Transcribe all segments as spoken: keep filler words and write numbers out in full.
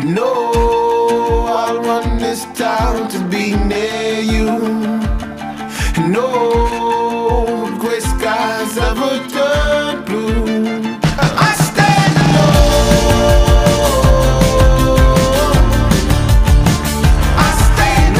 No, I'll run this town to be near you. No gray skies ever turn blue. I stand alone. I stand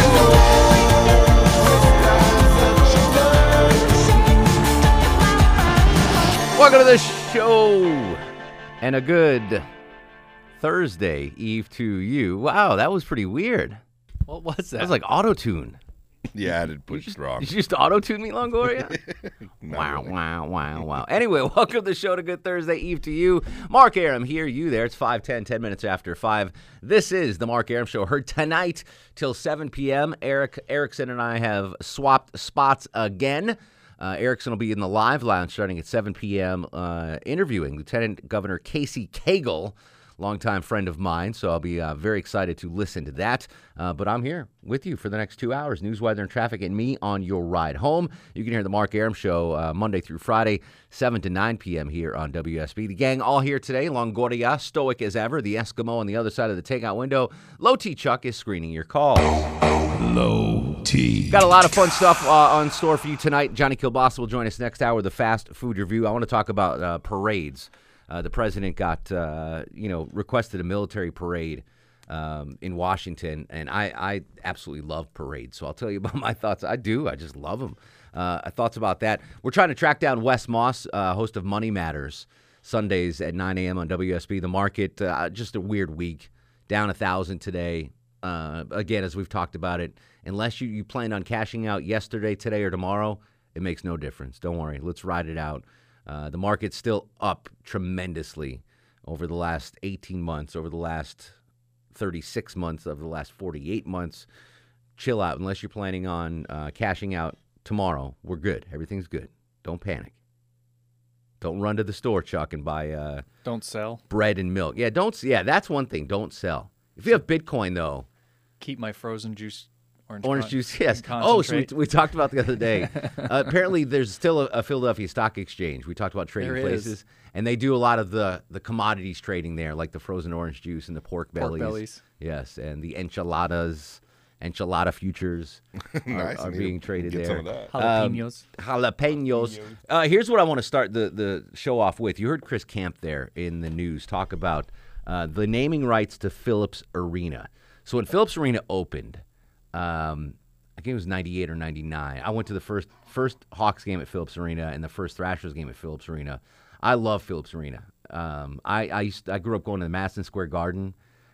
alone. Welcome to the show, and a good Thursday Eve to you. Wow, that was pretty weird. What was that? That was like auto-tune. Yeah, I did put it wrong. Did you just auto-tune me, Longoria? Not Wow, really. wow, wow, wow. Anyway, welcome to the show, to Good Thursday Eve to you. Mark Aram here, you there. It's five ten, ten minutes after five. This is the Mark Aram Show, heard tonight till seven p.m. Eric Erickson and I have swapped spots again. Uh, Erickson will be in the live lounge starting at seven p.m. Uh, interviewing Lieutenant Governor Casey Cagle, longtime friend of mine, so I'll be uh, very excited to listen to that. Uh, but I'm here with you for the next two hours, news, weather, and traffic, and me on your ride home. You can hear the Mark Aram Show uh, Monday through Friday, seven to nine p.m. here on W S B. The gang all here today. Longoria, stoic as ever. The Eskimo on the other side of the takeout window. Low T Chuck is screening your calls. Low T. Got a lot of fun stuff uh, on store for you tonight. Johnny Kilbasa will join us next hour with the fast food review. I want to talk about uh, parades. Uh, the president got, uh, you know, requested a military parade um, in Washington, and I, I absolutely love parades. So I'll tell you about my thoughts. I do. I just love them. Uh, thoughts about that. We're trying to track down Wes Moss, uh, host of Money Matters, Sundays at nine a.m. on W S B. The market, uh, just a weird week, down one thousand today. Uh, again, as we've talked about it, unless you, you planned on cashing out yesterday, today, or tomorrow, it makes no difference. Don't worry. Let's ride it out. Uh, the market's still up tremendously over the last eighteen months, over the last thirty-six months, over the last forty-eight months. Chill out. Unless you're planning on uh, cashing out tomorrow, we're good. Everything's good. Don't panic. Don't run to the store, Chuck, and buy uh, Don't sell. bread and milk. Yeah, don't. Yeah, that's one thing. Don't sell. If you have Bitcoin, though, Keep my frozen juice. Orange, orange con- juice, yes. and Oh, so we, concentrate. we talked about the other day. uh, apparently, there's still a, a Philadelphia Stock Exchange. We talked about trading There is. places, and they do a lot of the, the commodities trading there, like the frozen orange juice and the pork Pork bellies. bellies. Yes, and the enchiladas, enchilada futures are, Nice. are I need being to traded get there. some of that. Jalapenos. Jalapenos. Uh, here's what I want to start the, the show off with. You heard Chris Camp there in the news talk about uh, the naming rights to Phillips Arena. So when Phillips Arena opened, um, I think it was ninety-eight or ninety-nine, I went to the first first Hawks game at Phillips Arena and the first Thrashers game at Phillips Arena. I love Phillips Arena. Um, I I, used I grew up going to the Madison Square Garden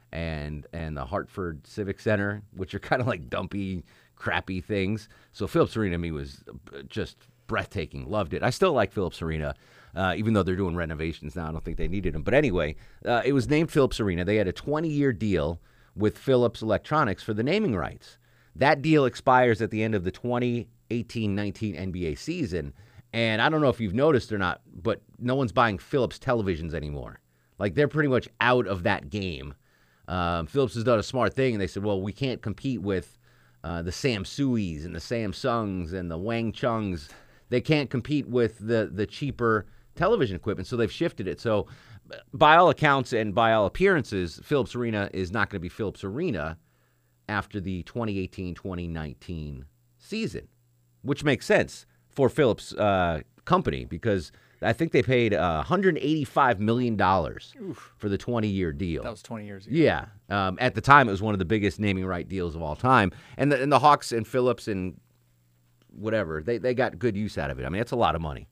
and and the Hartford Civic Center, which are kind of like dumpy, crappy things. So Phillips Arena to me was just breathtaking. Loved it. I still like Phillips Arena, uh, even though they're doing renovations now. I don't think they needed them. But anyway, uh, it was named Phillips Arena. They had a twenty-year deal with Philips Electronics for the naming rights. That deal expires at the end of the twenty eighteen nineteen N B A season. And I don't know if you've noticed or not, but no one's buying Philips televisions anymore. Like, they're pretty much out of that game. Um, Philips has done a smart thing, and they said, well, we can't compete with uh, the Samsuis and the Samsungs and the Wang Chungs. They can't compete with the, the cheaper television equipment, so they've shifted it. So by all accounts and by all appearances, Phillips Arena is not going to be Phillips Arena after the twenty eighteen twenty nineteen season, which makes sense for Phillips uh, company because I think they paid uh, one hundred eighty-five million dollars Oof. for the twenty-year deal. That was twenty years ago. Yeah. Um, at the time, it was one of the biggest naming right deals of all time. And the, and the Hawks and Phillips and whatever, they, they got good use out of it. I mean, it's a lot of money.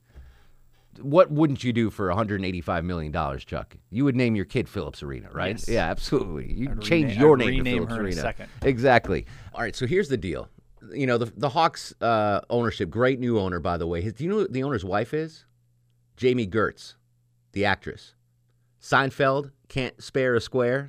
What wouldn't you do for one hundred eighty-five million dollars, Chuck? You would name your kid Phillips Arena, right? Yes. Yeah, absolutely. You I'd change rename- your I'd name to rename Phillips her in a Arena. second. Exactly. All right, so here's the deal. You know, the the Hawks uh, ownership, great new owner, by the way. His, do you know who the owner's wife is? Jamie Gertz, the actress. Seinfeld, Can't Spare a Square.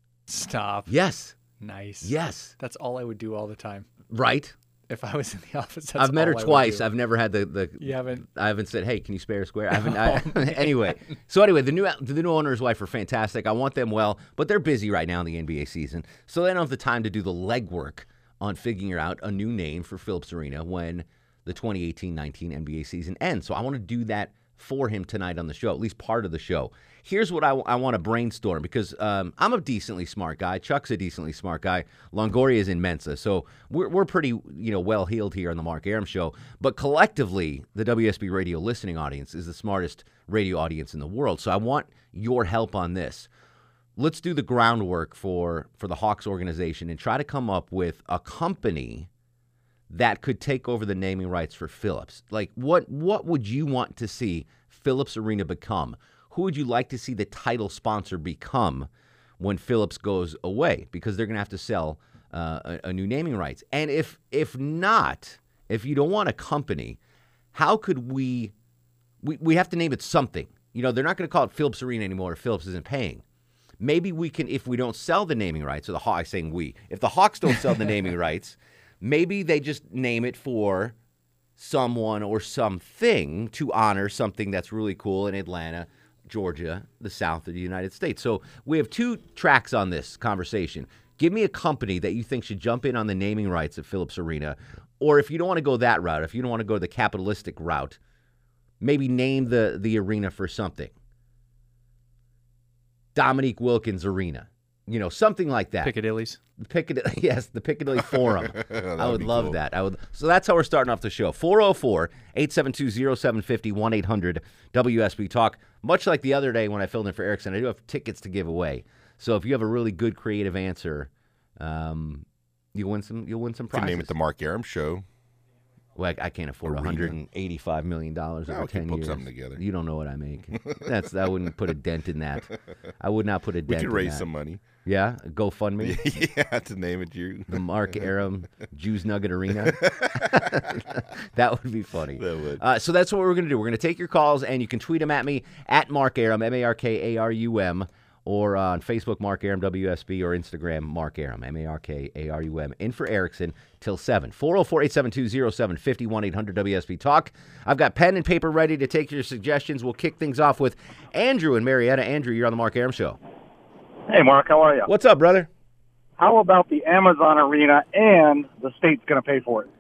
Stop. Yes. Nice. Yes. That's all I would do all the time. Right? If I was in the office, that's I've met her all I would twice. do. I've never had the, the You haven't? I haven't said, hey, can you spare a square? I haven't. I, anyway, so anyway, the new the new owner and his wife are fantastic. I want them well, but they're busy right now in the N B A season, so they don't have the time to do the legwork on figuring out a new name for Phillips Arena when the twenty eighteen nineteen N B A season ends. So I want to do that for him tonight on the show, at least part of the show. here's what I, I want to brainstorm because um, I'm a decently smart guy. Chuck's a decently smart guy. Longoria is in Mensa. So we're, we're pretty you know well-heeled here on the Mark Arum Show. But collectively, the W S B radio listening audience is the smartest radio audience in the world. So I want your help on this. Let's do the groundwork for, for the Hawks organization and try to come up with a company that could take over the naming rights for Phillips. Like, what what would you want to see Phillips Arena become? Who would you like to see the title sponsor become when Phillips goes away? Because they're going to have to sell uh, a, a new naming rights. And if if not, if you don't want a company, how could we, we, we have to name it something. You know, they're not going to call it Phillips Arena anymore if Phillips isn't paying. Maybe we can, if we don't sell the naming rights, or the Hawks, saying we, if the Hawks don't sell the naming rights, maybe they just name it for someone or something to honor something that's really cool in Atlanta, Georgia, the South of the United States. So we have two tracks on this conversation. Give me a company that you think should jump in on the naming rights of Phillips Arena, or if you don't want to go that route, if you don't want to go the capitalistic route, maybe name the, the arena for something. Dominique Wilkins Arena, you know, something like that. Piccadilly's. Piccadilly, yes, the Piccadilly Forum. I would love cool. that. I would. So that's how we're starting off the show. four oh four, eight seven two, oh seven five oh, one eight hundred W S B Talk. Much like the other day when I filled in for Erickson, I do have tickets to give away. So if you have a really good creative answer, um, you'll win some. You'll win some You can prizes. name it the Mark Arum Show. Well, I, I can't afford Arena. one hundred eighty-five million dollars No, over we can ten put years. something together. You don't know what I make. That's I wouldn't put a dent in that. I would not put a We dent could in raise that. some money. Yeah, GoFundMe. Yeah, to name it you. The Mark Arum Jews Nugget Arena. That would be funny. That would. Uh, so that's what we're going to do. We're going to take your calls, and you can tweet them at me, at Mark Arum, M A R K A R U M, or on Facebook, Mark Arum W S B, or Instagram, Mark Arum, M A R K A R U M. In for Erickson till seven. four oh four, eight seven two, oh seven five oh, one eight hundred W S B Talk. I've got pen and paper ready to take your suggestions. We'll kick things off with Andrew and Marietta. Andrew, you're on the Mark Arum Show. Hey, Mark, how are you? What's up, brother? How about the Amazon Arena and the state's going to pay for it?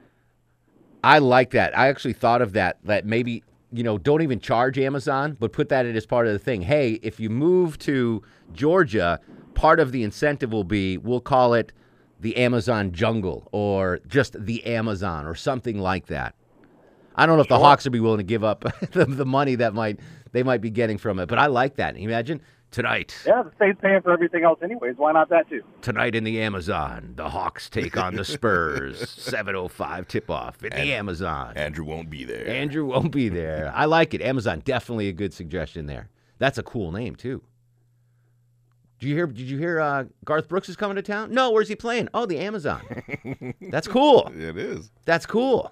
I like that. I actually thought of that, that maybe, you know, don't even charge Amazon, but put that in as part of the thing. Hey, if you move to Georgia, part of the incentive will be, we'll call it the Amazon Jungle or just the Amazon or something like that. I don't know if the Hawks would be willing to give up the, the money that might they might be getting from it, but I like that. Imagine tonight. Yeah, the state's paying for everything else anyways. Why not that too? Tonight in the Amazon, the Hawks take on the Spurs. seven oh five tip-off in the Amazon. Andrew won't be there. Andrew won't be there. I like it. Amazon, definitely a good suggestion there. That's a cool name, too. Did you hear Did you hear uh, Garth Brooks is coming to town? No, where's he playing? Oh, the Amazon. That's cool. It is. That's cool.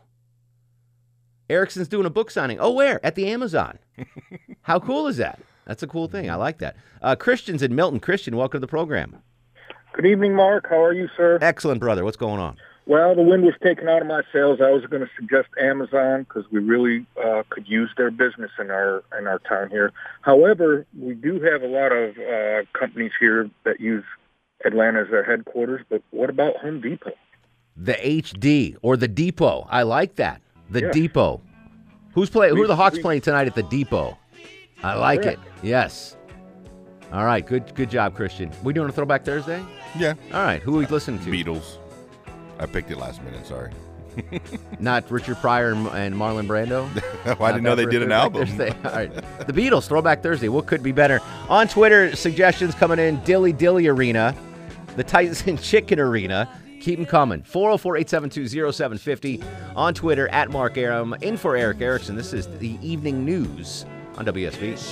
Erickson's doing a book signing. Oh, where? At the Amazon. How cool is that? That's a cool thing. I like that. Uh, Christian's in Milton. Christian, welcome to the program. Good evening, Mark. How are you, sir? Excellent, brother. What's going on? Well, the wind was taken out of my sails. I was going to suggest Amazon because we really uh, could use their business in our in our town here. However, we do have a lot of uh, companies here that use Atlanta as their headquarters. But what about Home Depot? The H D or the Depot. I like that. The Yes. Depot. Who's play? Who are the Hawks we- playing tonight at the Depot? I like Correct. it. Yes. All right. Good. Good job, Christian. We doing a Throwback Thursday? Yeah. All right. Who are we listening to? Beatles. I picked it last minute, sorry. Not Richard Pryor and, and Marlon Brando. Well, I didn't know they did an album. Thursday. All right. The Beatles, Throwback Thursday. What could be better? On Twitter, suggestions coming in. Dilly Dilly Arena, the Tyson Chicken Arena. Keep them coming. four oh four, eight seven two, oh seven five oh. On Twitter, at Mark Arum. In for Eric Erickson. This is the evening news on W S B.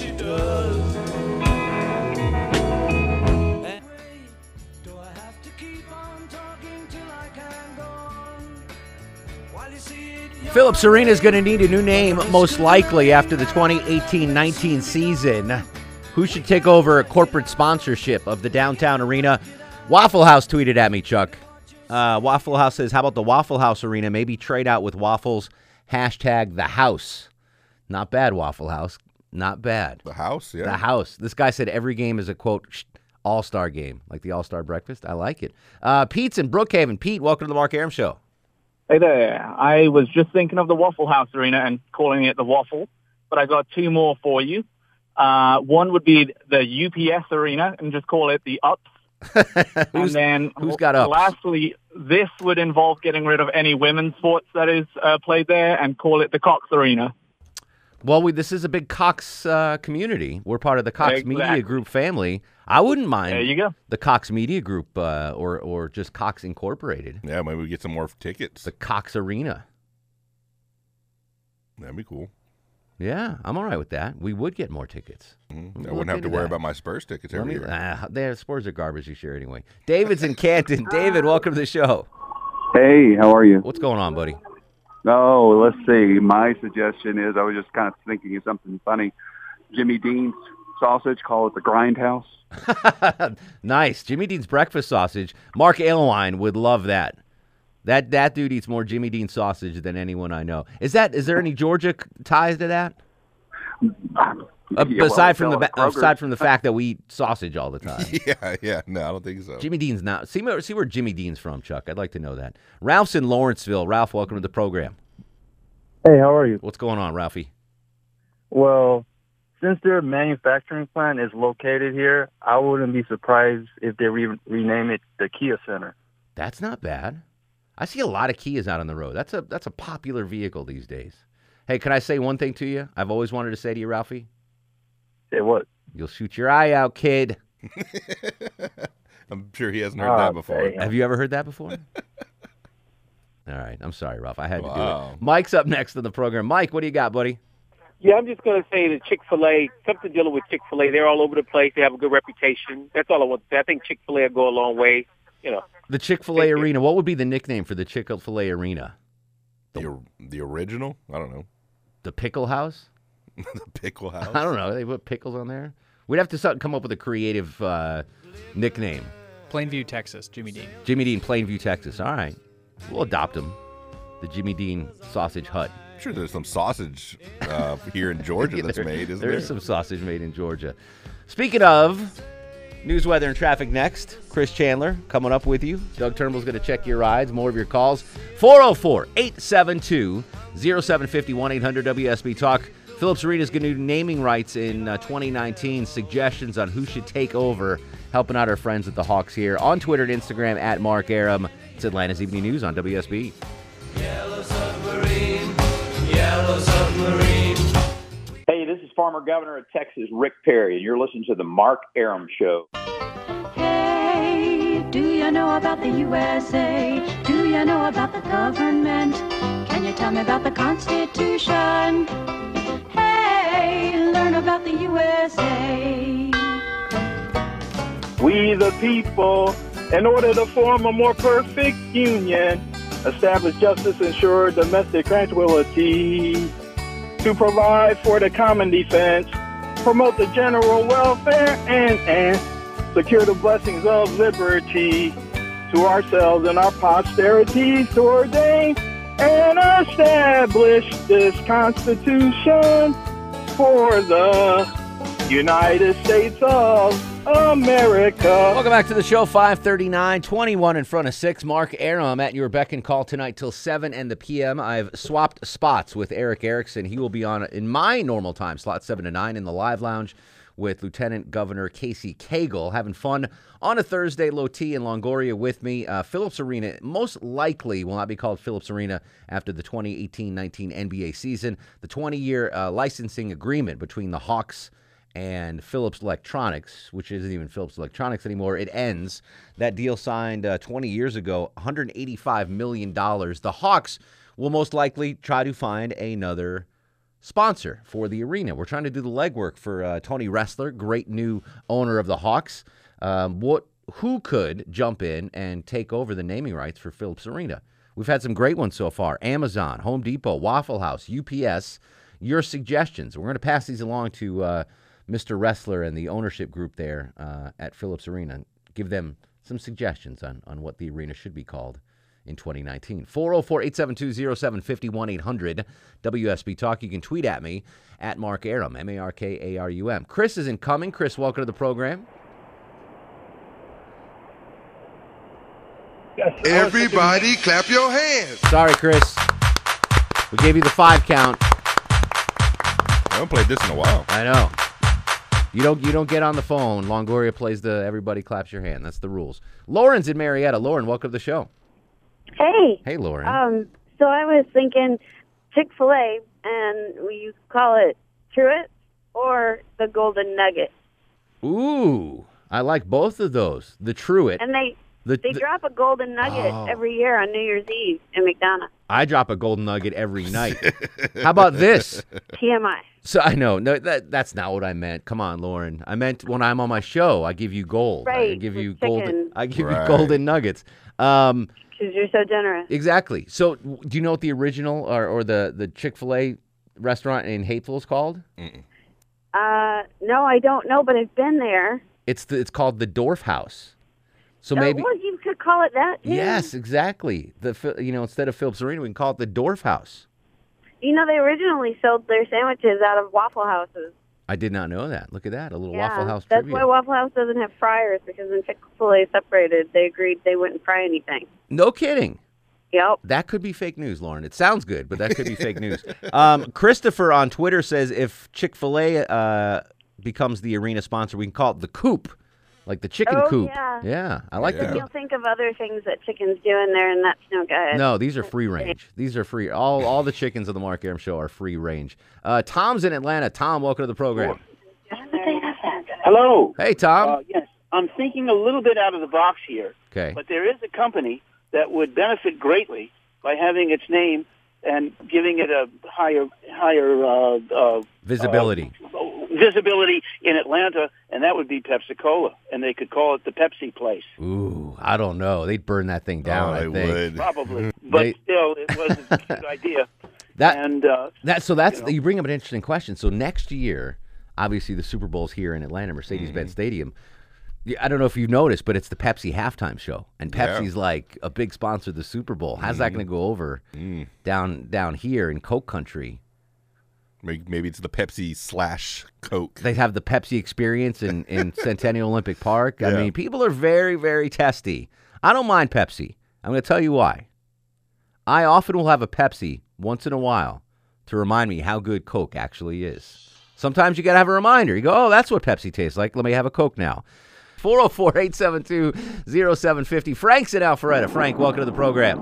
Phillips Arena is going to need a new name, most likely, after the twenty eighteen nineteen season. Who should take over corporate sponsorship of the downtown arena? Waffle House tweeted at me, Chuck. Uh, Waffle House says, how about the Waffle House Arena? Maybe trade out with waffles. Hashtag the house. Not bad, Waffle House. Not bad. The house, yeah. The house. This guy said every game is a, quote, sh- all-star game, like the all-star breakfast. I like it. Uh, Pete's in Brookhaven. Pete, welcome to the Mark Arum Show. Hey there. I was just thinking of the Waffle House Arena and calling it the Waffle, but I got two more for you. Uh, one would be the U P S Arena, and just call it the Ups. and then, who's got Ups? Lastly, this would involve getting rid of any women's sports that is uh, played there, and call it the Cox Arena. Well, we, this is a big Cox uh, community. We're part of the Cox Exactly. Media Group family. I wouldn't mind There you go. the Cox Media Group uh, or or just Cox Incorporated. Yeah, maybe we get some more tickets. The Cox Arena. That'd be cool. Yeah, I'm all right with that. We would get more tickets. Mm, We'll I look wouldn't have to into worry that. about my Spurs tickets Let every me, year. ah, their Spurs are garbage this year anyway. David's in Canton. David, welcome to the show. Hey, how are you? What's going on, buddy? Oh, let's see. My suggestion is I was just kind of thinking of something funny. Jimmy Dean's sausage, call it the Grindhouse. Nice. Jimmy Dean's breakfast sausage. Mark Alewine would love that. That that dude eats more Jimmy Dean sausage than anyone I know. Is that is there any Georgia ties to that? Uh, Yeah, aside well, from the sell at ba- Kroger's. aside from the fact that we eat sausage all the time. Yeah, yeah. No, I don't think so. Jimmy Dean's not. See, where- see where Jimmy Dean's from, Chuck. I'd like to know that. Ralph's in Lawrenceville. Ralph, welcome to the program. Hey, how are you? What's going on, Ralphie? Well, since their manufacturing plant is located here, I wouldn't be surprised if they re- rename it the Kia Center. That's not bad. I see a lot of Kias out on the road. That's a that's a popular vehicle these days. Hey, can I say one thing to you? I've always wanted to say to you, Ralphie. Say what? You'll shoot your eye out, kid. I'm sure he hasn't heard Oh, that before. dang. Have you ever heard that before? All right. I'm sorry, Ralph. I had to do Wow. it. Mike's up next on the program. Mike, what do you got, buddy? Yeah, I'm just going to say that Chick-fil-A, something dealing with Chick-fil-A, they're all over the place. They have a good reputation. That's all I want to say. I think Chick-fil-A will go a long way, you know. The Chick-fil-A Arena. What would be the nickname for the Chick-fil-A Arena? The, or- the original? I don't know. The Pickle House? The Pickle House? I don't know. They put pickles on there. We'd have to start, come up with a creative uh, nickname. Plainview, Texas, Jimmy Dean. Jimmy Dean, Plainview, Texas. All right. We'll adopt him. The Jimmy Dean Sausage Hut. I'm sure there's some sausage uh, here in Georgia that's There- made, isn't there there? is some sausage made in Georgia. Speaking of news, weather, and traffic next, Chris Chandler coming up with you. Doug Turnbull's going to check your rides. More of your calls. four oh four, eight seven two, oh seven five oh, one eight hundred W S B Talk. Phillips Arena's going to do naming rights in uh, twenty nineteen. Suggestions on who should take over. Helping out our friends at the Hawks here. On Twitter and Instagram, at Mark Aram. It's Atlanta's Evening News on W S B. Yellow submarine, yellow submarine. Hey, this is former governor of Texas, Rick Perry, and you're listening to the Mark Aram Show. Hey, do you know about the U S A? Do you know about the government? Can you tell me about the Constitution? Hey, learn about the U S A. We the people, in order to form a more perfect union, establish justice, ensure domestic tranquility, to provide for the common defense, promote the general welfare, and, and secure the blessings of liberty to ourselves and our posterities, to ordain and establish this Constitution for the United States of America. Welcome back to the show. five thirty-nine, twenty-one in front of six. Mark Aram at your beck and call tonight till seven and the P M. I've swapped spots with Eric Erickson. He will be on in my normal time slot, seven to nine, in the live lounge with Lieutenant Governor Casey Cagle. Having fun on a Thursday, low T in Longoria with me. Uh, Phillips Arena most likely will not be called Phillips Arena after the twenty eighteen nineteen N B A season. The twenty-year uh, licensing agreement between the Hawks and Phillips Electronics, which isn't even Phillips Electronics anymore, it ends. That deal signed uh, twenty years ago, one hundred eighty-five million dollars. The Hawks will most likely try to find another sponsor for the arena. We're trying to do the legwork for uh, Tony Ressler, great new owner of the Hawks. Um, what, who could jump in and take over the naming rights for Phillips Arena? We've had some great ones so far. Amazon, Home Depot, Waffle House, U P S. Your suggestions. We're going to pass these along to uh, Mister Ressler and the ownership group there uh, at Phillips Arena. Give them some suggestions on, on what the arena should be called in twenty nineteen. four oh four, eight seven two, oh seven five oh, one eight hundred W S B Talk. You can tweet at me at Mark Aram, M A R K A R U M. Chris is incoming. Chris, welcome to the program. Everybody clap your hands. Sorry, Chris. We gave you the five count. I haven't played this in a while. I know. You don't you don't get on the phone. Longoria plays the everybody claps your hand. That's the rules. Lauren's in Marietta. Lauren, welcome to the show. Hey. Hey, Lauren. Um, so I was thinking Chick-fil-A, and we call it Truett or the Golden Nugget. Ooh, I like both of those. The Truett. And they the, they the, drop a Golden Nugget Oh. every year on New Year's Eve in McDonald's. I drop a golden nugget every night. How about this? T M I. So I know no that that's not what I meant. Come on, Lauren. I meant when I'm on my show, I give you gold. I Right, give with you chicken. golden. I give Right. you golden nuggets. Um, Because you're so generous. exactly. So w- do you know what the original or, or the the Chick-fil-A restaurant in Hateville is called? Uh, no, I don't know, but I've been there. It's the, it's called the Dorf House. So Oh, maybe well, you could call it that, too. yes, exactly. The Phil- you know instead of Phillips Arena, we can call it the Dorf House. You know, they originally sold their sandwiches out of Waffle Houses. I did not know that. Look at that, a little Yeah, Waffle House that's trivia. why Waffle House doesn't have fryers, because when Chick-fil-A separated, they agreed they wouldn't fry anything. No kidding. Yep. That could be fake news, Lauren. It sounds good, but that could be fake news. Um, Christopher on Twitter says if Chick-fil-A uh, becomes the arena sponsor, we can call it the Coop, like the chicken Oh, coop. yeah. I like You'll the think of other things that chickens do in there, and that's no good. No, these are free range. These are free. All all the chickens on the Mark Arum Show are free range. Uh, Tom's in Atlanta. Tom, welcome to the program. Hello. Hey, Tom. Uh, yes, I'm thinking a little bit out of the box here. Okay. But there is a company that would benefit greatly by having its name and giving it a higher higher uh, uh, Visibility. uh, visibility in Atlanta, and that would be Pepsi-Cola, and they could call it the Pepsi Place. Ooh, I don't know. They'd burn that thing down, Oh, I they think. would. Probably, but They- still, it was a good idea. That and uh, that so that's you know. you bring up an interesting question. So next year, obviously the Super Bowl's here in Atlanta, Mercedes-Benz Mm-hmm. Stadium. Yeah, I don't know if you've noticed, but it's the Pepsi halftime show, and Yeah. Pepsi's like a big sponsor of the Super Bowl. How's that going to go over Mm. down down here in Coke Country? Maybe, maybe it's the Pepsi slash Coke. They have the Pepsi experience in, in Centennial Olympic Park. I Yeah. mean, people are very, very testy. I don't mind Pepsi. I'm going to tell you why. I often will have a Pepsi once in a while to remind me how good Coke actually is. Sometimes you got to have a reminder. You go, oh, that's what Pepsi tastes like. Let me have a Coke now. four oh four, eight seven two, oh seven five oh. Frank's in Alpharetta. Frank, welcome to the program.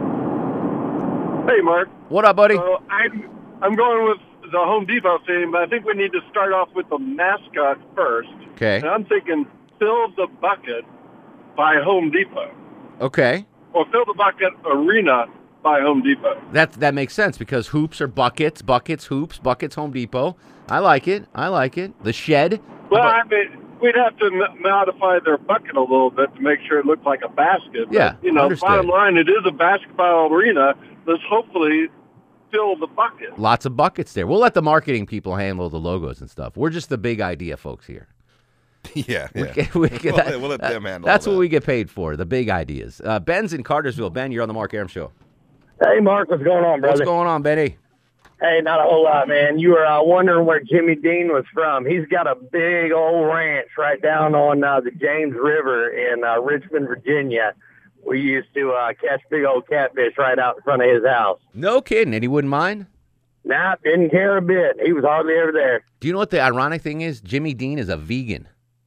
Hey, Mark. What up, buddy? So I'm, I'm going with the Home Depot theme, but I think we need to start off with the mascot first. Okay. And I'm thinking Fill the Bucket by Home Depot. Okay. Or Fill the Bucket Arena by Home Depot. That that makes sense because hoops are buckets, buckets, hoops, buckets, Home Depot. I like it. I like it. The shed. Well, I mean, we'd have to m- modify their bucket a little bit to make sure it looked like a basket. But, Yeah, you know, understood. bottom line, it is a basketball arena. Let's hopefully fill the bucket. Lots of buckets there. We'll let the marketing people handle the logos and stuff. We're just the big idea folks here. yeah, We yeah. get- we get we'll, that- let, we'll let them handle That's all what that. we get paid for, the big ideas. Uh, Ben's in Cartersville. Ben, you're on the Mark Arum Show. Hey, Mark, what's going on, brother? What's going on, Benny? Hey, not a whole lot, man. You were uh, wondering where Jimmy Dean was from. He's got a big old ranch right down on uh, the James River in uh, Richmond, Virginia. We used to uh, catch big old catfish right out in front of his house. No kidding. And he wouldn't mind? Nah, didn't care a bit. He was hardly ever there. Do you know what the ironic thing is? Jimmy Dean is a vegan.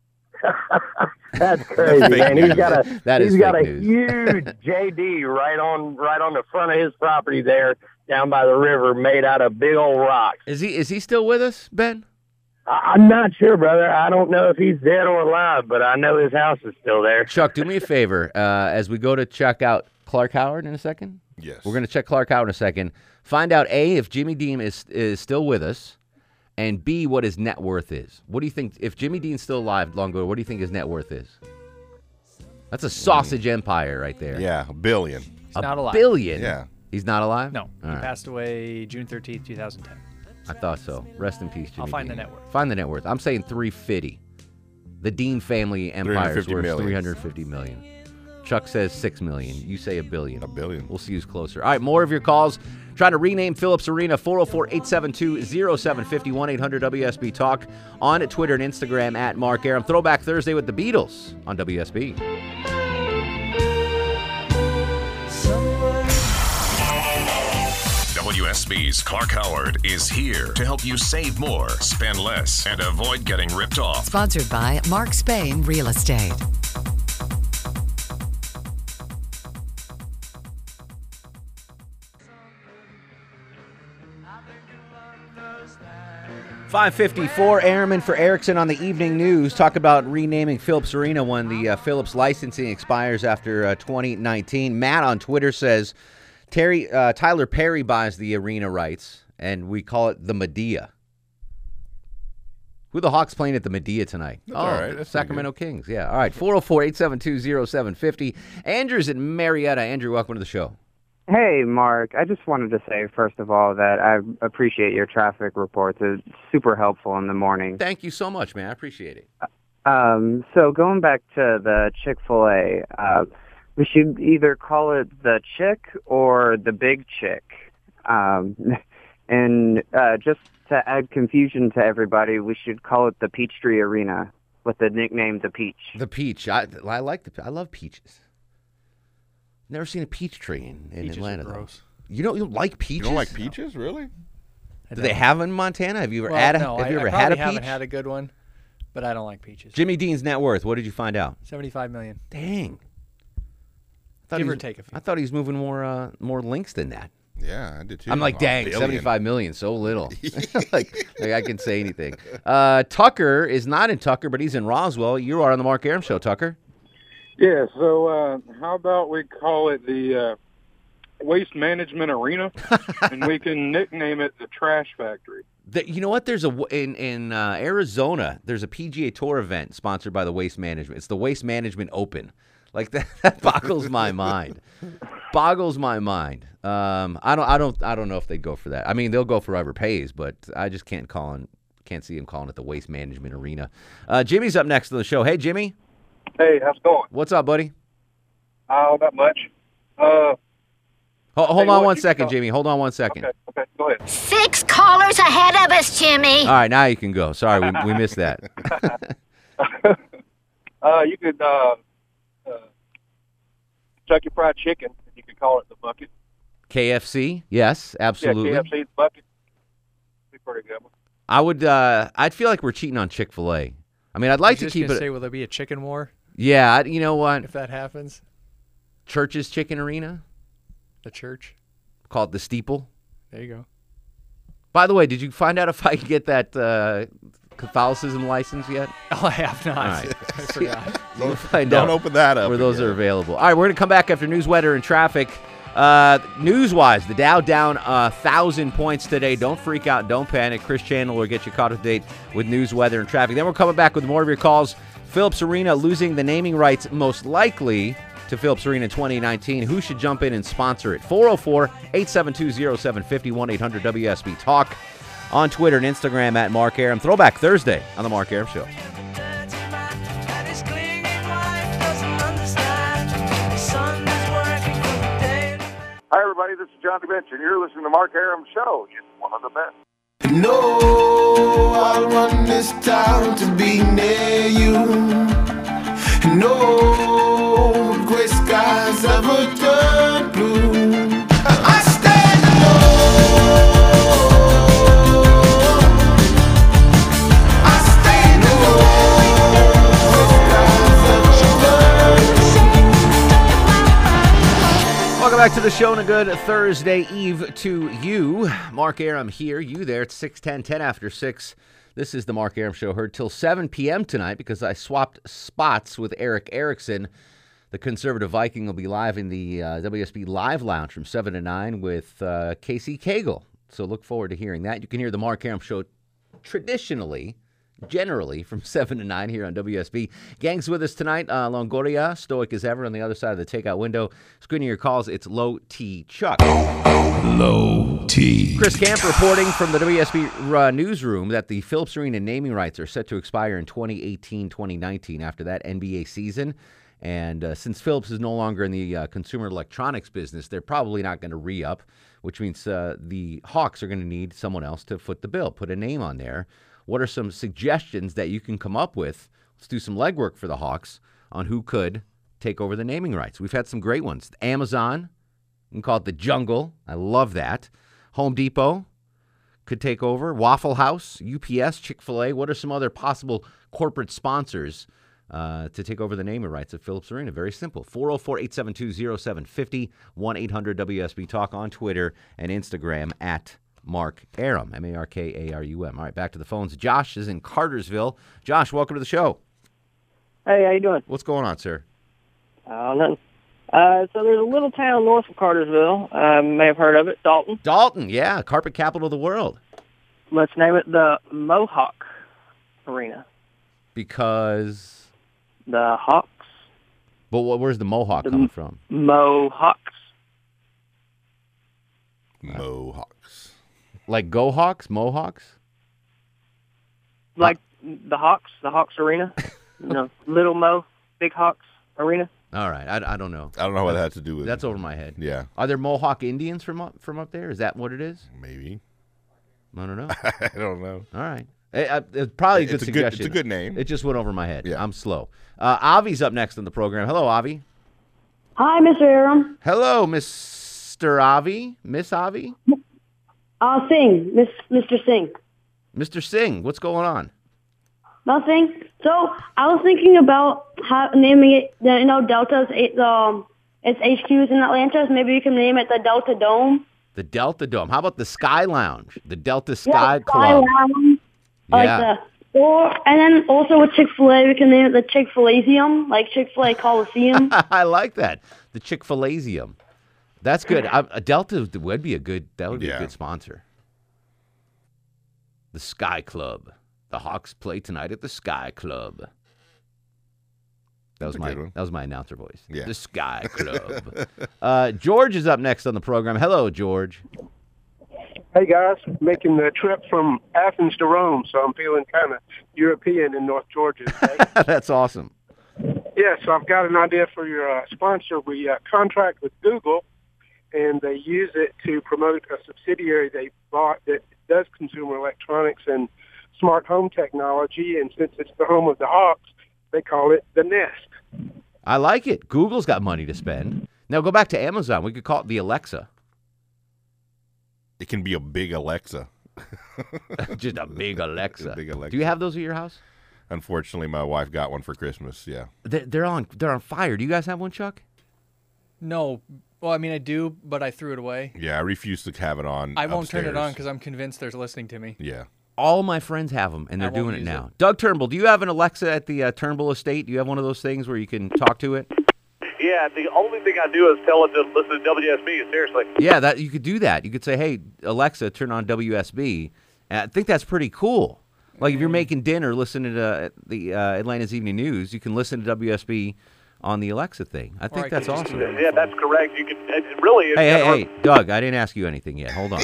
That's crazy, Fake man. He's news. got a That is he's got fake a news. huge J D right on right on the front of his property there, down by the river, made out of big old rocks. Is he is he still with us, Ben? I, I'm not sure, brother. I don't know if he's dead or alive, but I know his house is still there. Chuck, do me a favor. Uh, as we go to check out Clark Howard in a second. Yes. We're going to check Clark Howard in a second. Find out, A, if Jimmy Dean is is still with us, and B, what his net worth is. What do you think? If Jimmy Dean's still alive, Longo, what do you think his net worth is? That's a sausage empire right there. Yeah, a billion. He's a not alive. billion? Yeah. He's not alive? No. He All right. passed away June thirteenth, two thousand ten. I thought so. Rest in peace, Jimmy I'll find Dean. the net worth. Find the net worth. I'm saying three fifty. The Dean family empire is three hundred fifty worth million. three hundred fifty million. Chuck says six million. You say a billion. A billion. We'll see who's closer. All right, more of your calls. Trying to rename Phillips Arena, four oh four, eight seven two, oh seven five oh, one eight hundred W S B Talk, on Twitter and Instagram at Mark Arum. Throwback Thursday with the Beatles on W S B. W S B's Clark Howard is here to help you save more, spend less, and avoid getting ripped off. Sponsored by Mark Spain Real Estate. five fifty-four, Airman for Erickson on the evening news. Talk about renaming Phillips Arena when the uh, Phillips licensing expires after uh, twenty nineteen. Matt on Twitter says Terry uh, Tyler Perry buys the arena rights, and we call it the Medea. Who are the Hawks playing at the Medea tonight? That's oh, all right. That's Sacramento Kings. Yeah. All right. four oh four, eight seven two, oh seven five oh. Andrew's in Marietta. Andrew, welcome to the show. Hey, Mark. I just wanted to say, first of all, that I appreciate your traffic reports. It's super helpful in the morning. Thank you so much, man. I appreciate it. Um, so going back to the Chick-fil-A, uh, we should either call it the Chick or the Big Chick. Um, and uh, just to add confusion to everybody, we should call it the Peachtree Arena with the nickname the Peach. The Peach. I, I like the. I love peaches. Never seen a peach tree in, in Peaches Atlanta. are gross. Though. You don't. You don't like peaches? You don't like peaches, really? Do they have them in Montana? Have you ever well, had a, no, Have you I, ever I had a haven't peach? had a good one, but I don't like peaches. Jimmy Dean's net worth. What did you find out? Seventy-five million. Dang. I thought Give he or was- take a few. I thought he was moving more uh, more links than that. Yeah, I did too. I'm like, A dang, billion. seventy-five million, so little. like, like I can say anything. Uh, Tucker is not in Tucker, but he's in Roswell. You are on the Mark Arum Show, Tucker. Yeah, so uh, how about we call it the uh, Waste Management Arena, and we can nickname it the Trash Factory. The, you know what? There's a w- in in uh, Arizona. There's a P G A Tour event sponsored by the Waste Management. It's the Waste Management Open. Like that, that boggles my mind. Boggles my mind. Um, I don't. I don't. I don't know if they go for that. I mean, they'll go for whoever pays, but I just can't call in, Can't see him calling it the Waste Management Arena. Uh, Jimmy's up next on the show. Hey, Jimmy. Hey, how's it going? What's up, buddy? Oh, not much. Uh, Ho- hold Hey, on what one you second, call- Jimmy. Hold on one second. okay, okay, go ahead. Six callers ahead of us, Jimmy. All right, now you can go. Sorry, we, we missed that. Uh, you could uh, uh, Kentucky Fried Chicken. You could call it the bucket. K F C, yes, absolutely. Yeah, K F C the bucket. Be a pretty good one. I would. Uh, I'd feel like we're cheating on Chick-fil-A. I mean, I'd like I to was just keep gonna it. Say, will there be a chicken war Yeah, I- you know what? if that happens? Church's Chicken Arena, The church. called the Steeple. There you go. By the way, did you find out if I can get that uh, Catholicism license yet? Oh, I have not. All right. I forgot. We'll find Don't out open that up where those again. are available. All right, we're going to come back after news, weather, and traffic. Uh, news-wise, the Dow down a thousand points today. Don't freak out. Don't panic. Chris Chandler will get you caught up to date with news, weather, and traffic. Then we're coming back with more of your calls. Phillips Arena losing the naming rights most likely to Phillips Arena in twenty nineteen. Who should jump in and sponsor it? four oh four, eight seven two, oh seven five oh, one eight hundred W S B Talk. On Twitter and Instagram at Mark Arum. Throwback Thursday on the Mark Arum Show. Hi, everybody. This is Johnny Bench, and you're listening to Mark Arum Show. It's one of the best. No, I want this town to be near you. No gray skies ever turn blue. I stand alone. I stand alone. Welcome back to the show and a good Thursday Eve to you. Mark Arum here, you there. It's six ten, ten after six. This is the Mark Arum Show, heard till seven p.m. tonight because I swapped spots with Eric Erickson. The conservative Viking will be live in the uh, W S B Live Lounge from seven to nine with uh, Casey Cagle. So look forward to hearing that. You can hear the Mark Arum Show traditionally, generally, from seven to nine here on W S B. Gang's with us tonight. Uh, Longoria, stoic as ever on the other side of the takeout window. Screening your calls, it's Low T Chuck. Low T. Chris Camp reporting from the W S B uh, newsroom that the Phillips Arena naming rights are set to expire in twenty eighteen twenty nineteen after that N B A season. And uh, since Phillips is no longer in the uh, consumer electronics business, they're probably not going to re-up, which means uh, the Hawks are going to need someone else to foot the bill, put a name on there. What are some suggestions that you can come up with? Let's do some legwork for the Hawks on who could take over the naming rights. We've had some great ones. Amazon, you can call it the Jungle. I love that. Home Depot could take over. Waffle House, U P S, Chick-fil-A. What are some other possible corporate sponsors uh, to take over the naming rights of Phillips Arena? Very simple. four oh four, eight seven two, oh seven five oh, one eight hundred W S B Talk on Twitter and Instagram at Mark Arum, M A R K A R U M. All right, back to the phones. Josh is in Cartersville. Josh, welcome to the show. Hey, how you doing? What's going on, sir? Uh, nothing. Uh, so there's a little town north of Cartersville. Uh, you may have heard of it, Dalton. Dalton, yeah, carpet capital of the world. Let's name it the Mohawk Arena. Because? The Hawks. But where's the Mohawk the coming from? Mohawks. Mohawks. Like Go Hawks? Mohawks? Like the Hawks, the Hawks Arena. You know, Little Mo, Big Hawks Arena. All right, I, I don't know. I don't know what that has to do with That's it. over my head. Yeah. Are there Mohawk Indians from up, from up there? Is that what it is? Maybe. I don't know. I don't know. All right. It, uh, it's probably a good It's a good- suggestion. it's a good name. It just went over my head. Yeah. I'm slow. Uh, Avi's up next on the program. Hello, Avi. Hi, Mister Aram. Hello, Mister Avi. Miss Avi? Uh, Singh, Miss Mister Singh. Mister Singh, what's going on? Nothing. So I was thinking about how, naming it. You know, Delta's it, um, its H Q's in Atlanta. So maybe you can name it the Delta Dome. The Delta Dome. How about the Sky Lounge? The Delta Sky yeah, Sky Club. Lounge. Like Yeah. the, or and then also with Chick-fil-A, we can name it the Chick-fil-Azium, like Chick-fil-A Coliseum. I like that. The Chick-fil-Azium. That's good. I, a Delta would be a good. That would be Yeah. a good sponsor. The Sky Club. The Hawks play tonight at the Sky Club. That was That's a my good one. that was my announcer voice. Yeah. The Sky Club. uh, George is up next on the program. Hello, George. Hey guys, making the trip from Athens to Rome, so I'm feeling kind of European in North Georgia today. That's awesome. Yeah, so I've got an idea for your uh, sponsor. We uh, contract with Google, and they use it to promote a subsidiary they bought that does consumer electronics and smart home technology. And since it's the home of the Hawks, they call it the Nest. I like it. Google's got money to spend. Now go back to Amazon. We could call it the Alexa. It can be a big Alexa. Just a big Alexa. A big Alexa. Do you have those at your house? Unfortunately, my wife got one for Christmas. Yeah. They're, they're on. They're on fire. Do you guys have one, Chuck? No. Well, I mean, I do, but I threw it away. Yeah, I refuse to have it on. I won't turn it on upstairs. because I'm convinced they're listening to me. Yeah. All my friends have them, and I they're won't doing it use now. it. Doug Turnbull, do you have an Alexa at the uh, Turnbull estate? Do you have one of those things where you can talk to it? Yeah, the only thing I do is tell it to listen to W S B, seriously. Yeah, that you could do that. You could say, "Hey, Alexa, turn on W S B." And I think that's pretty cool. Like if you're making dinner, listening to the uh, Atlanta's Evening News, you can listen to W S B on the Alexa thing. I think I that's could just awesome. do Yeah, that's correct. You can it really is. Hey, hey, kinda- hey, Doug, I didn't ask you anything yet. Hold on.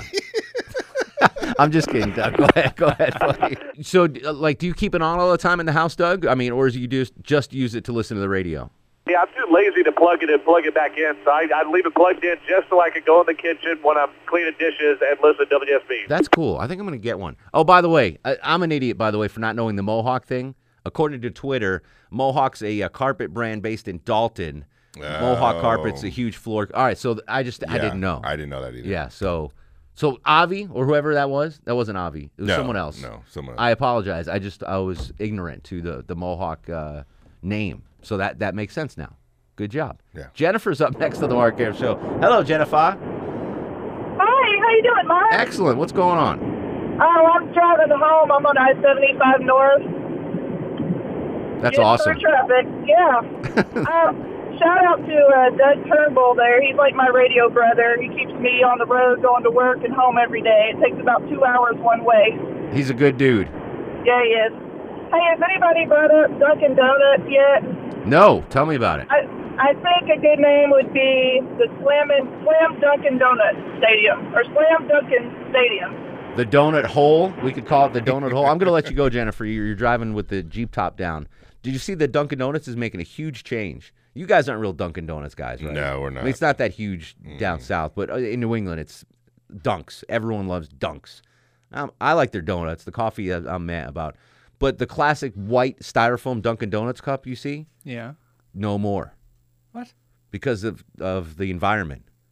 I'm just kidding, Doug. Go ahead, go ahead. buddy. So, uh, like, do you keep it on all the time in the house, Doug? I mean, or is you just just use it to listen to the radio? Yeah, I'm too lazy to plug it and plug it back in, so I, I leave it plugged in just so I can go in the kitchen when I'm cleaning dishes and listen to W S B. That's cool. I think I'm going to get one. Oh, by the way, I, I'm an idiot, by the way, for not knowing the Mohawk thing. According to Twitter, Mohawk's a, uh carpet brand based in Dalton. Mohawk Oh. Carpet's a huge floor. All right, so th- I just I Yeah, didn't know. I didn't know that either. Yeah, so so Avi or whoever that was, that wasn't Avi. It was No, someone else. no, someone else. I apologize. I just I was ignorant to the the Mohawk uh, name. So that that makes sense now. Good job. Yeah. Jennifer's up next on the Mark Arum Show. Hello, Jennifer. Hi, how you doing, Mark? Excellent. What's going on? Oh, I'm driving home. I'm on I seventy-five North. That's Just awesome. For traffic, yeah. um, shout out to uh, Doug Turnbull there. He's like my radio brother. He keeps me on the road going to work and home every day. It takes about two hours one way. He's a good dude. Yeah, he is. Hey, has anybody brought up Dunkin' Donuts yet? No, tell me about it. I I think a good name would be the Slam and Slam Dunkin' Donuts Stadium or Slam Dunkin' Stadium. The donut hole. We could call it the donut hole. I'm going to let you go, Jennifer. You're, you're driving with the Jeep top down. Did you see that Dunkin' Donuts is making a huge change? You guys aren't real Dunkin' Donuts guys, right? No, we're I not. mean, it's not that huge down south, but uh, in New England, it's Dunks. Everyone loves Dunks. Um, I like their donuts. The coffee uh, I'm mad about. But the classic white styrofoam Dunkin' Donuts cup you see, Yeah. no more. What? Because of, of the environment.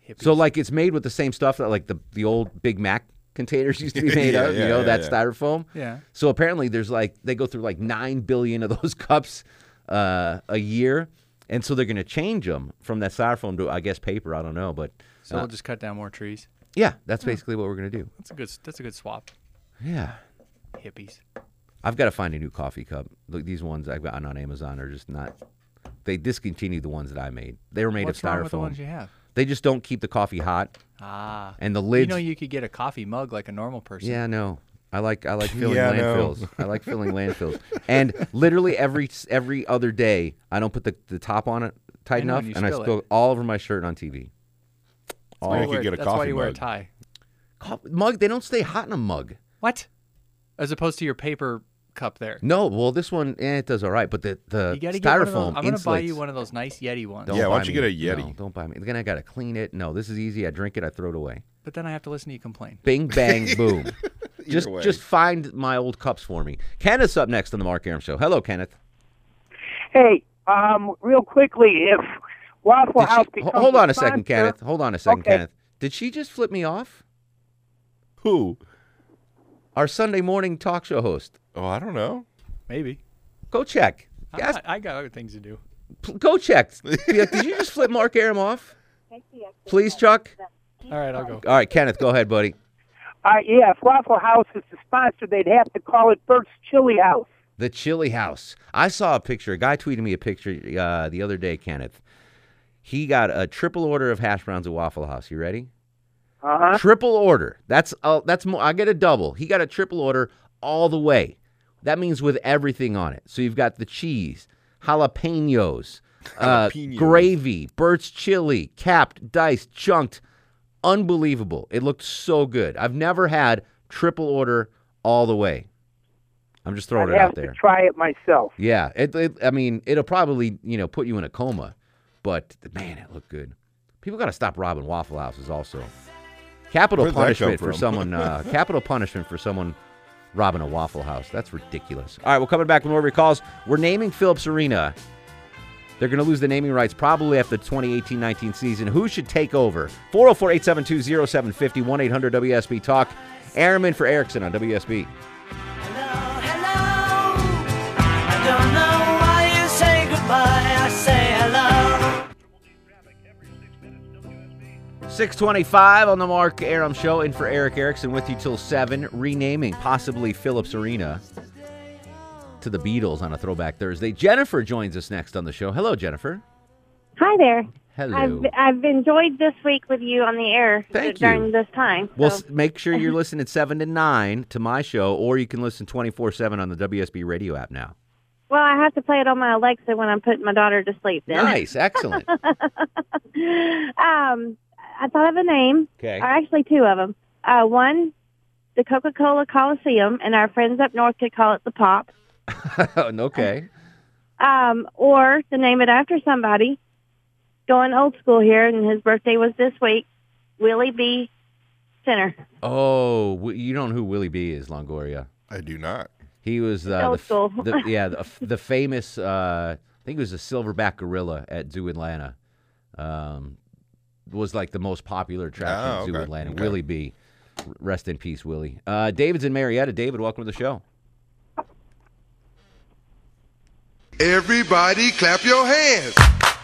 So, like, it's made with the same stuff that, like, the, the old Big Mac containers used to be made Yeah, of, yeah, you know, yeah, that yeah. styrofoam. Yeah. So, apparently, there's, like, they go through, like, nine billion of those cups uh, a year. And so they're going to change them from that styrofoam to, I guess, paper. I don't know. But So uh, we'll just cut down more trees. yeah, that's basically what we're going to do. That's a good. That's a good swap. Yeah. Hippies. I've got to find a new coffee cup. Look, these ones I've gotten on Amazon are just not. They discontinued the ones that I made. They were made What's of styrofoam. wrong with the ones you have? They just don't keep the coffee hot. Ah. And the lids. You know, you could get a coffee mug like a normal person. Yeah, no. I like I like filling Yeah, no. landfills. I like filling landfills. And literally every every other day, I don't put the, the top on it tight I know, enough, and you and I spill spill it. all over my shirt on T V. That's why you, could wear, get a that's why coffee you wear a mug. tie. Co- mug, they don't stay hot in a mug. What? As opposed to your paper cup there. No, well, this one, eh, it does all right, but the, the You gotta get one of those- styrofoam I'm gonna buy insulates. you one of those nice Yeti ones. Don't Yeah, why buy don't you me- get a Yeti? No, don't buy me. Then I got to clean it. No, this is easy. I drink it, I throw it away. But then I have to listen to you complain. Bing, bang, boom. just way. just find my old cups for me. Kenneth's up next on the Mark Aram Show. Hello, Kenneth. Hey, um, real quickly, if Waffle Did she- House ho- becomes hold on a sponsor- second, Kenneth. Hold on a second, Okay. Kenneth. Did she just flip me off? Who? Our Sunday morning talk show host. Oh, I don't know. Maybe. Go check. I, Ask- I got other things to do. P- Go check. Be like, did you just flip Mark Aram off? Please, Chuck. All right, I'll go. All right, Kenneth, go ahead, buddy. Uh, yeah, if Waffle House is the sponsor, they'd have to call it Bert's Chili House. The Chili House. I saw a picture. A guy tweeted me a picture uh, the other day, Kenneth. He got a triple order of hash browns at Waffle House. You ready? Uh-huh. Triple order. That's uh, that's more. I get a double. He got a triple order all the way. That means with everything on it. So you've got the cheese, jalapenos, uh, Jalapenos. gravy, Bert's chili, capped, diced, chunked. Unbelievable. It looked so good. I've never had triple order all the way. I'm just throwing I'd it have out there. to try it myself. Yeah, it, it. I mean, it'll probably you know put you in a coma, but man, it looked good. People got to stop robbing Waffle Houses. Also, capital Where'd that come punishment for from? someone. Uh, capital punishment for someone robbing a Waffle House. That's ridiculous. All right, we're coming back with more of your calls. We're naming Phillips Arena. They're going to lose the naming rights probably after the twenty eighteen nineteen season. Who should take over? four oh four, eight seven two, oh seven five oh, one eight hundred W S B Talk. Airman for Erickson on W S B. I don't know why you say goodbye, I say hello. six twenty-five on the Mark Aram Show, in for Eric Erickson with you till seven, renaming possibly Phillips Arena to the Beatles on a Throwback Thursday. Jennifer joins us next on the show. Hello, Jennifer. Hi there. Hello. I've I've enjoyed this week with you on the air Thank during you. this time. Well, so- s make sure you're listening seven to nine to my show, or you can listen twenty-four seven on the W S B radio app now. well, I have to play it on my Alexa when I'm putting my daughter to sleep. Then. Nice. Excellent. um, I thought of a name. Okay. Or actually, two of them. Uh, one, the Coca-Cola Coliseum, and our friends up north could call it the Pop. Okay. Um, or to name it after somebody, going old school here, and his birthday was this week, Willie B. Center. Oh, w- you don't know who Willie B is, Longoria. I do not. He was uh, Old the, f- school. the yeah the, f- the famous. Uh, I think it was a silverback gorilla at Zoo Atlanta. Um, was like the most popular attraction Oh, at Zoo okay, Atlanta. okay. Willie B. R- Rest in peace, Willie. Uh, David's in Marietta. David, welcome to the show. Everybody clap your hands.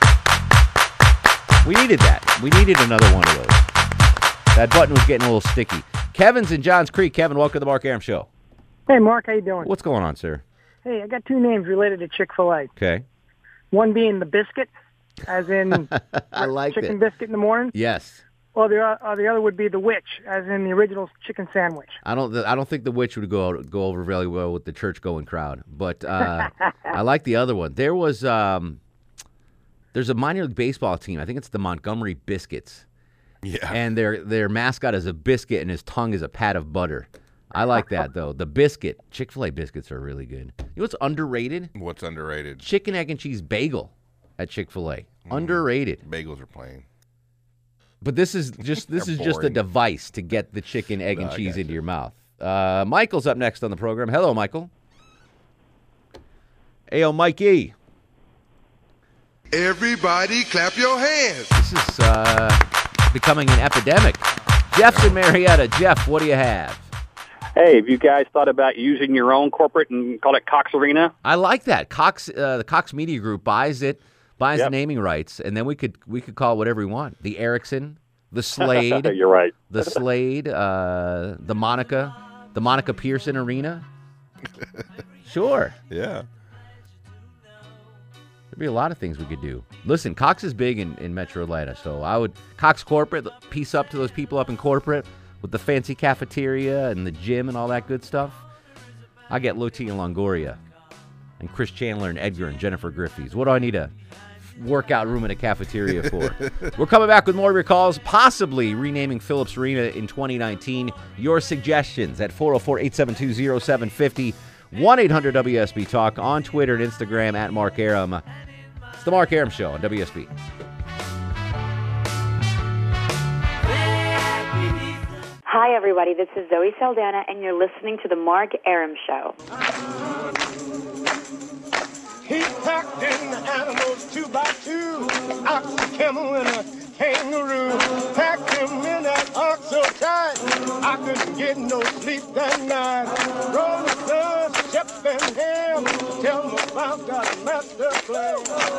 We needed that. We needed another one of those. That button was getting a little sticky. Kevin's in Johns Creek. Kevin, welcome to the Mark Aram Show. Hey, Mark, how you doing? What's going on, sir? Hey, I got two names related to Chick-fil-A. Okay. One being the biscuit, as in I like chicken it. biscuit in the morning. Yes. Or the uh, the other would be the witch, as in the original chicken sandwich. I don't. I don't think the witch would go go over really well with the church going crowd. But uh, I like the other one. There was um, there's a minor league baseball team. I think it's the Montgomery Biscuits. Yeah. And their their mascot is a biscuit, and his tongue is a pat of butter. I like that though. The biscuit. Chick-fil-A biscuits are really good. You know what's underrated? What's underrated? Chicken egg and cheese bagel at Chick-fil-A. Underrated. Bagels are plain. But this is just this They're is just a boring. device to get the chicken, egg, No, and I cheese got into your mouth. Uh, Michael's up next on the program. Hello, Michael. Hey, yo, Mikey. Everybody clap your hands. This is uh, becoming an epidemic. Jeff's in Marietta. Jeff, what do you have? Hey, have you guys thought about using your own corporate and call it Cox Arena? I like that. Cox, uh, the Cox Media Group buys it, buys Yep. the naming rights, and then we could we could call it whatever we want. The Ericsson, the Slade. You're right. The Slade, uh, the Monica, the Monica Pearson Arena. Sure. Yeah. There'd be a lot of things we could do. Listen, Cox is big in, in Metro Atlanta, so I would Cox Corporate, piece up to those people up in corporate with the fancy cafeteria and the gym and all that good stuff. I get Loti and Longoria and Chris Chandler and Edgar and Jennifer Griffiths. What do I need a workout room in a cafeteria for? We're coming back with more of your calls, possibly renaming Phillips Arena in twenty nineteen. Your suggestions at four oh four, eight seven two, oh seven five oh, one eight hundred W S B Talk, on Twitter and Instagram at Mark Arum. It's the Mark Arum Show on W S B. Hi, everybody. This is Zoe Saldana, and you're listening to the Mark Arum Show. He packed in the animals two by two, ox, a camel, and a kangaroo. Packed him in that ox so tight, I couldn't get no sleep that night. Rolling Stones, Shep and Ham, tell them about that master plan.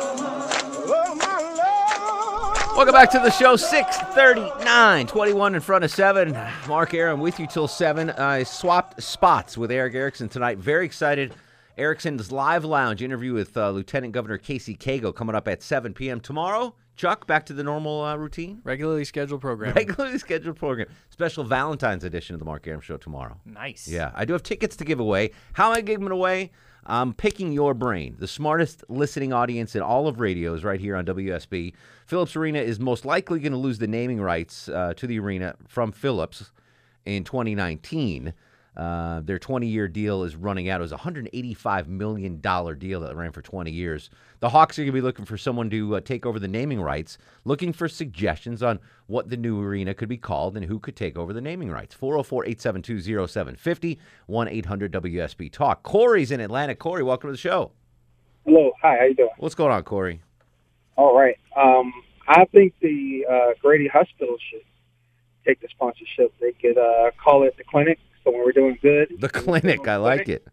Oh, my Lord. Welcome back to the show, six thirty-nine, twenty-one in front of seven. Mark Arum with you till seven. I swapped spots with Eric Erickson tonight. Very excited. Erickson's Live Lounge interview with uh, Lieutenant Governor Casey Cagle coming up at seven p.m. tomorrow. Chuck, back to the normal uh, routine? Regularly scheduled program. Regularly scheduled program. Special Valentine's edition of the Mark Arum Show tomorrow. Nice. Yeah, I do have tickets to give away. How am I giving them away? I'm picking your brain. The smartest listening audience in all of radio is right here on W S B. Phillips Arena is most likely going to lose the naming rights uh, to the arena from Phillips in twenty nineteen. Uh, their twenty-year deal is running out. It was a one hundred eighty-five million dollars deal that ran for twenty years. The Hawks are going to be looking for someone to uh, take over the naming rights, looking for suggestions on what the new arena could be called and who could take over the naming rights. four oh four, eight seven two, oh seven five oh, one eight hundred W S B Talk. Corey's in Atlanta. Corey, welcome to the show. Hello. Hi, how you doing? What's going on, Corey? All right. Um, I think the uh, Grady Hospital should take the sponsorship. They could uh, call it the clinic. So when we're doing good. The clinic, I like it.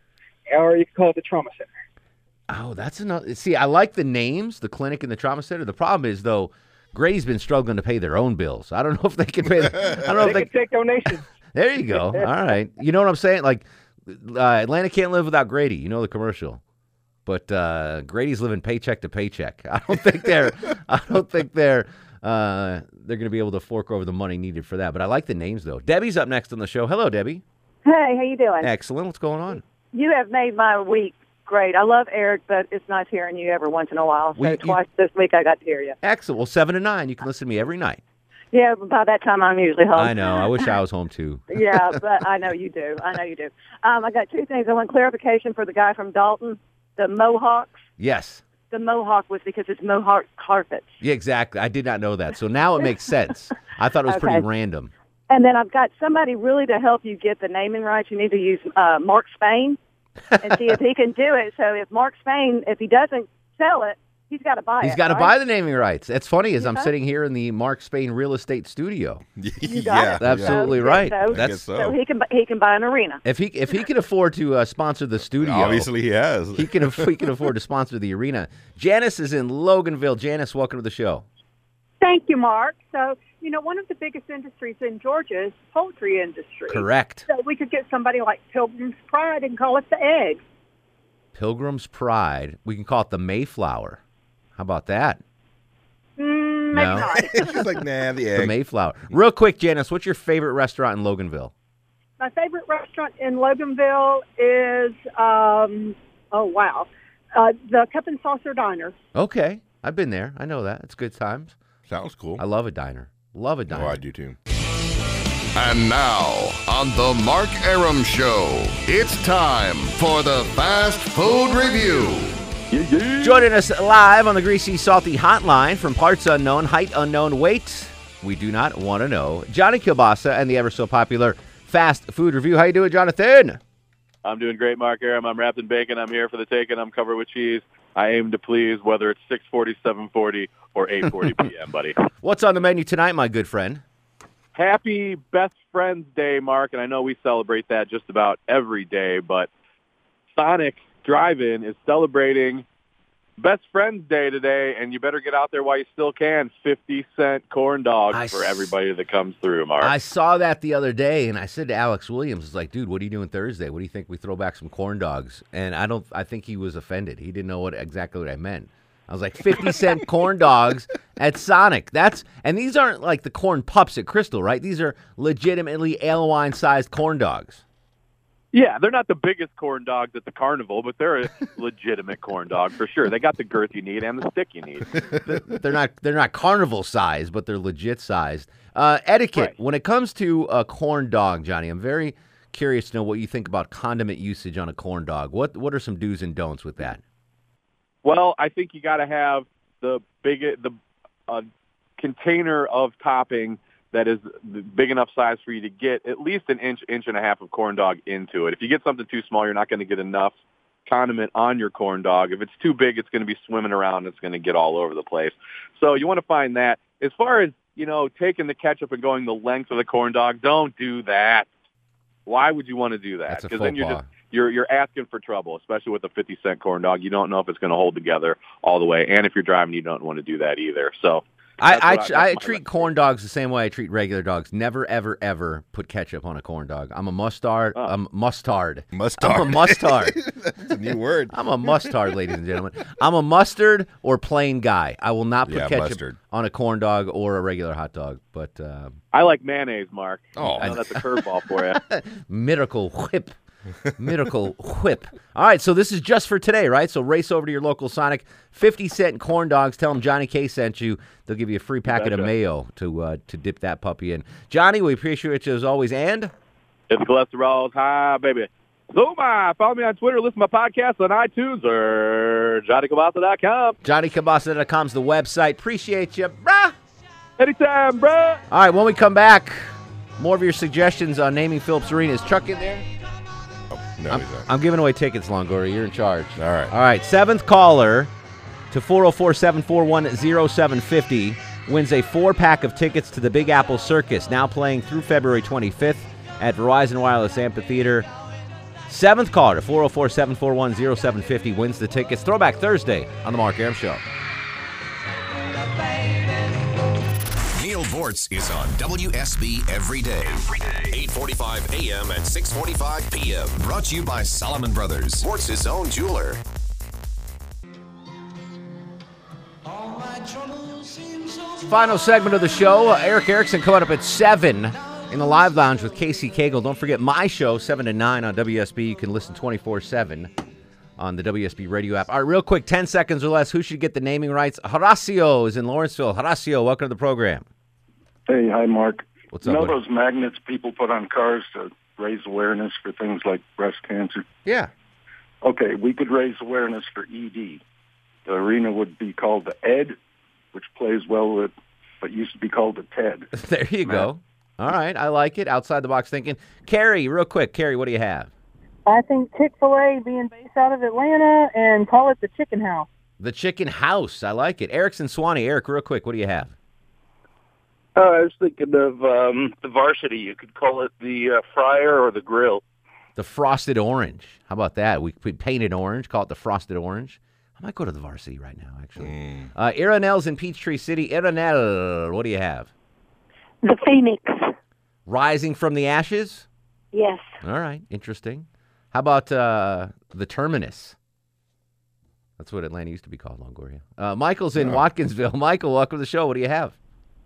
Or you can call it the trauma center. Oh, that's another. See, I like the names, the clinic and the trauma center. The problem is, though, Grady's been struggling to pay their own bills. I don't know if they can pay. The, I don't know they if they can take donations. There you go. All right. You know what I'm saying? Like, uh, Atlanta can't live without Grady. You know the commercial. But uh, Grady's living paycheck to paycheck. I don't think they're. I don't think they're. Uh, they're going to be able to fork over the money needed for that. But I like the names, though. Debbie's up next on the show. Hello, Debbie. Hey, how you doing? Excellent. What's going on? You have made my week great. I love Eric, but it's nice hearing you every once in a while. So Well, you- twice this week I got to hear you. Excellent. Well, seven to nine. You can listen to me every night. Yeah, but by that time I'm usually home. I know. I wish I was home, too. Yeah, but I know you do. I know you do. Um, I got two things. I want clarification for the guy from Dalton, the Mohawks. Yes. The Mohawk was because it's Mohawk carpets. Yeah, exactly. I did not know that. So now it makes sense. I thought it was pretty Okay. random. And then I've got somebody really to help you get the naming rights. You need to use uh, Mark Spain and see if he can do it. So if Mark Spain, if he doesn't sell it, he's got to buy it. He's got to right? buy the naming rights. That's funny as I'm Yeah. sitting here in the Mark Spain real estate studio. You got it. Absolutely So- right. So, That's so he can bu- he can buy an arena. If he if he can afford to uh, sponsor the studio, Obviously he has. He can aff- he can afford to sponsor the arena. Janice is in Loganville. Janice, welcome to the show. Thank you, Mark. So, you know, one of the biggest industries in Georgia is the poultry industry. Correct. So we could get somebody like Pilgrim's Pride and call it the egg. Pilgrim's Pride. We can call it the Mayflower. How about that? Mm, maybe No. not. She's like, nah, the egg. The Mayflower. Real quick, Janice, what's your favorite restaurant in Loganville? My favorite restaurant in Loganville is, um, oh, wow, uh, the Cup and Saucer Diner. Okay. I've been there. I know that. It's good times. Sounds cool. I love a diner. Love a diner. Oh, I do too. And now, on the Mark Arum Show, it's time for the Fast Food Review. Joining us live on the Greasy Salty Hotline from parts unknown, height unknown, weight we do not want to know, Johnny Kilbasa and the ever so popular Fast Food Review. How you doing, Jonathan? I'm doing great, Mark Arum. I'm wrapped in bacon. I'm here for the taking. I'm covered with cheese. I aim to please, whether it's six forty, seven forty, or eight forty p.m., buddy. What's on the menu tonight, my good friend? Happy Best Friends Day, Mark, and I know we celebrate that just about every day, but Sonic Drive-In is celebrating Best Friends Day today, and you better get out there while you still can. fifty cent corn dogs I for s- everybody that comes through, Mark. I saw that the other day, and I said to Alex Williams, "It's like, dude, what are you doing Thursday? What do you think we throw back some corn dogs?" And I don't. I think he was offended. He didn't know what exactly what I meant. I was like, fifty cent corn dogs at Sonic. That's and these aren't like the corn pups at Crystal, right? These are legitimately ale wine sized corn dogs. Yeah, they're not the biggest corn dogs at the carnival, but they're a legitimate corn dog for sure. They got the girth you need and the stick you need. They're not they're not carnival sized, but they're legit sized. Uh, etiquette Right. when it comes to a corn dog, Johnny. I'm very curious to know what you think about condiment usage on a corn dog. What what are some do's and don'ts with that? Well, I think you got to have the big the uh, container of topping that is the big enough size for you to get at least an inch, inch and a half of corn dog into it. If you get something too small, you're not going to get enough condiment on your corn dog. If it's too big, it's going to be swimming around. It's going to get all over the place. So you want to find that. As far as, you know, taking the ketchup and going the length of the corn dog, don't do that. Why would you want to do that? That's a Because faux then you're pas. just you're you're asking for trouble, especially with a fifty cent corn dog. You don't know if it's going to hold together all the way, and if you're driving, you don't want to do that either. So I that's I, what tr- that's I my treat corn dogs the same way I treat regular dogs. Never, ever, ever put ketchup on a corn dog. I'm a mustard. Oh. I'm mustard. Mustard. I'm a mustard. That's a new word. I'm a mustard, ladies and gentlemen. I'm a mustard or plain guy. I will not put Yeah, ketchup mustard. on a corn dog or a regular hot dog. But uh, I like mayonnaise, Mark. Oh. I know that's a curveball for you. Miracle Whip. Miracle Whip. All right, so this is just for today, right? So race over to your local Sonic. fifty cent corn dogs. Tell them Johnny K sent you. They'll give you a free packet of betcha. mayo to uh, to dip that puppy in. Johnny, we appreciate you as always. And If the cholesterol's high, baby. So my, follow me on Twitter, listen to my podcast on iTunes or Johnny Cabasa dot com. Johnny Cabasa dot com's the website. Appreciate you, brah. Anytime, bruh. All right, when we come back, more of your suggestions on naming Phillips Arena. Is Chuck in there? No, I'm, he's not. I'm giving away tickets, Longoria. You're in charge. All right. All right, seventh caller to four oh four, seven four one, oh seven five oh wins a four-pack of tickets to the Big Apple Circus, now playing through February twenty-fifth at Verizon Wireless Amphitheater. Seventh caller to four oh four, seven four one, oh seven five oh wins the tickets. Throwback Thursday on The Mark Arum Show. Neil Vortz is on W S B every day. Every day. eight forty-five a m and six forty-five p m Brought to you by Solomon Brothers, Vortz's own jeweler. Final segment of the show. Uh, Eric Erickson coming up at seven in the Live Lounge with Casey Cagle. Don't forget my show, seven to nine on W S B. You can listen twenty-four seven on the W S B radio app. All right, real quick, ten seconds or less. Who should get the naming rights? Horacio is in Lawrenceville. Horacio, welcome to the program. Hey, hi, Mark. What's you up, know buddy? those magnets people put on cars to raise awareness for things like breast cancer? Yeah. Okay, we could raise awareness for E D. The arena would be called the Ed, which plays well with what used to be called the Ted. There you go. All right, I like it. Outside the box thinking. Carrie, real quick. Carrie, what do you have? I think Chick-fil-A being based out of Atlanta and call it the Chicken House. The Chicken House. I like it. Erickson Swanee. Eric, real quick. What do you have? Uh, I was thinking of um, the Varsity. You could call it the uh, Fryer or the Grill. The Frosted Orange. How about that? We, we painted orange. Call it the Frosted Orange. I might go to the Varsity right now, actually. Mm. Uh, Ironel's in Peachtree City. Ironel, what do you have? The Phoenix. Rising from the Ashes? Yes. All right, interesting. How about uh, the Terminus? That's what Atlanta used to be called, Longoria. Uh, Michael's in Yeah. Watkinsville. Michael, welcome to the show. What do you have?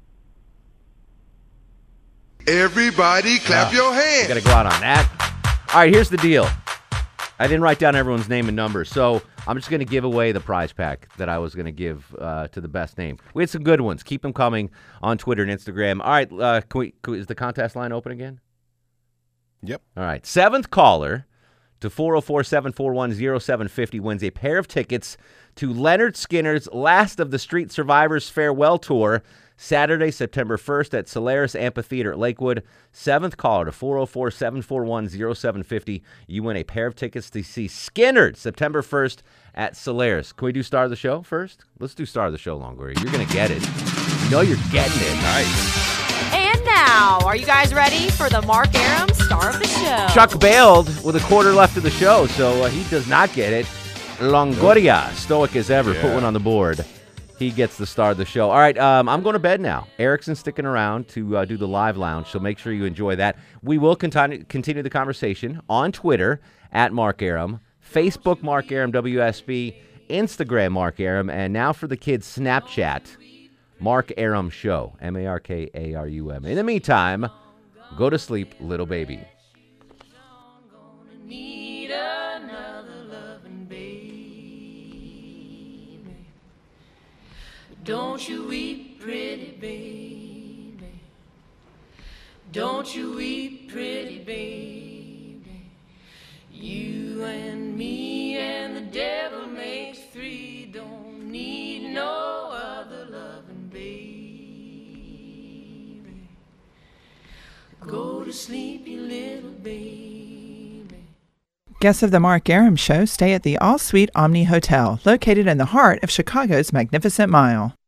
Everybody clap your hands. Got to go out on that. All right, here's the deal. I didn't write down everyone's name and number, so I'm just going to give away the prize pack that I was going to give uh, to the best name. We had some good ones. Keep them coming on Twitter and Instagram. All right, uh, can we, can we, is the contest line open again? Yep. All right, seventh caller to four oh four, seven four one, oh seven five oh wins a pair of tickets to Leonard Skinner's Last of the Street Survivors Farewell Tour, Saturday, September first at Solaris Amphitheater at Lakewood. Seventh caller to four oh four, seven four one, oh seven five oh. You win a pair of tickets to see Skinner September first at Solaris. Can we do Star of the Show first? Let's do Star of the Show, Longoria. You're going to get it. You know you're getting it. Nice. And now, are you guys ready for the Mark Arum Star of the Show? Chuck bailed with a quarter left of the show, so uh, he does not get it. Longoria, stoic as ever, yeah. Put one on the board. He gets the star of the show. All right, um, I'm going to bed now. Erickson's sticking around to uh, do the live lounge, so make sure you enjoy that. We will continue continue the conversation on Twitter, at Mark Arum, Facebook, Mark Arum W S B, Instagram, Mark Arum, and now for the kids, Snapchat, Mark Arum Show, M A R K A R U M. In the meantime, go to sleep, little baby. Don't you weep, pretty baby. Don't you weep, pretty baby. You and me and the devil makes three. Don't need no other loving baby. Go to sleep, you little baby. Guests of the Mark Arum Show stay at the All Suite Omni Hotel, located in the heart of Chicago's Magnificent Mile.